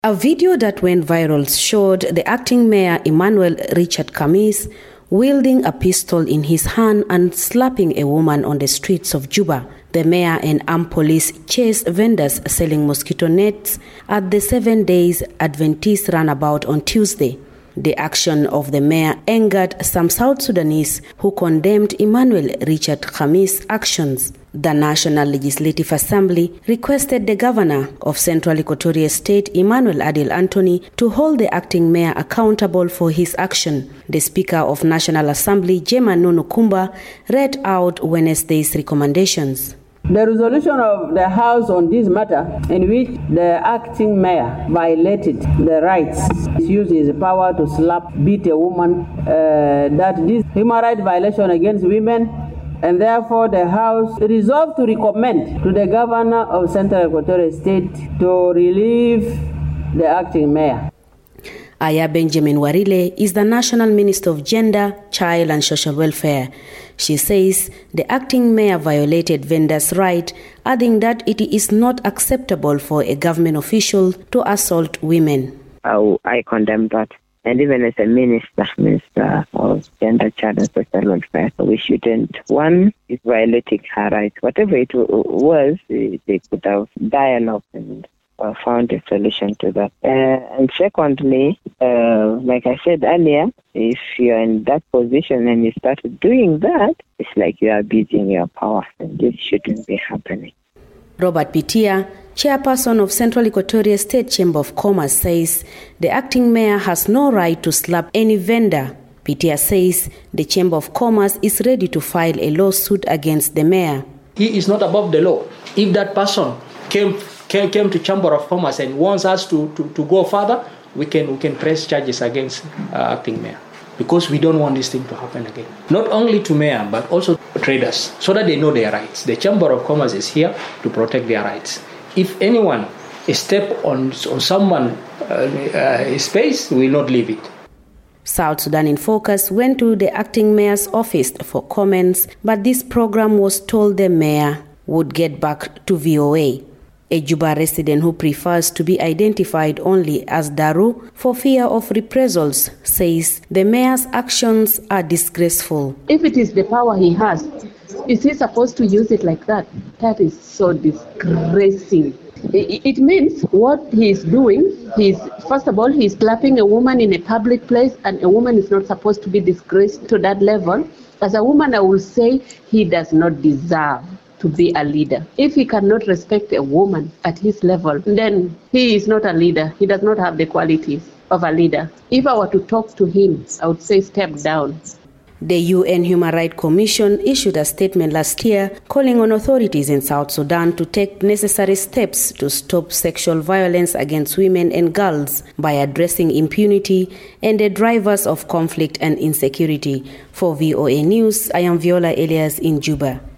A video that went viral showed the acting mayor Emmanuel Richard Khamis wielding a pistol in his hand and slapping a woman on the streets of Juba. The mayor and armed police chased vendors selling mosquito nets at the 7 Days Adventist roundabout on Tuesday. The action of the mayor angered some South Sudanese who condemned Emmanuel Richard Khamis' actions. The National Legislative Assembly requested the governor of Central Equatoria State, Emmanuel Adil Anthony, to hold the acting mayor accountable for his action. The Speaker of National Assembly, Jema Nunu Kumba, read out Wednesday's recommendations. The resolution of the House on this matter, in which the acting mayor violated the rights, used his power to beat a woman, that this human rights violation against women, and therefore the House resolved to recommend to the governor of Central Equatoria State to relieve the acting mayor. Aya Benjamin Warile is the National Minister of Gender, Child and Social Welfare. She says the acting mayor violated vendors' rights, adding that it is not acceptable for a government official to assault women. I condemn that. And even as a minister of Gender, Child and Social Welfare, we shouldn't. One is violating her rights. Whatever it was, they could have dialogued and found a solution to that. And secondly, like I said earlier, if you're in that position and you started doing that, it's like you are abusing your power, and this shouldn't be happening. Robert Pitia, chairperson of Central Equatoria State Chamber of Commerce, says the acting mayor has no right to slap any vendor. Pitia says the Chamber of Commerce is ready to file a lawsuit against the mayor. He is not above the law. If that person came to Chamber of Commerce and wants us to go further, we can press charges against acting mayor, because we don't want this thing to happen again. Not only to mayor, but also traders, so that they know their rights. The Chamber of Commerce is here to protect their rights. If anyone step on someone's space, we will not leave it. South Sudan in Focus went to the acting mayor's office for comments, but this program was told the mayor would get back to VOA. A Juba resident who prefers to be identified only as Daru for fear of reprisals says the mayor's actions are disgraceful. If it is the power he has, is he supposed to use it like that? That is so disgracing. It means what he is doing, first of all, he's slapping a woman in a public place, and a woman is not supposed to be disgraced to that level. As a woman, I will say he does not deserve to be a leader. If he cannot respect a woman at his level, then he is not a leader. He does not have the qualities of a leader. If I were to talk to him, I would say step down. The UN Human Rights Commission issued a statement last year calling on authorities in South Sudan to take necessary steps to stop sexual violence against women and girls by addressing impunity and the drivers of conflict and insecurity. For VOA News, I am Viola Elias in Juba.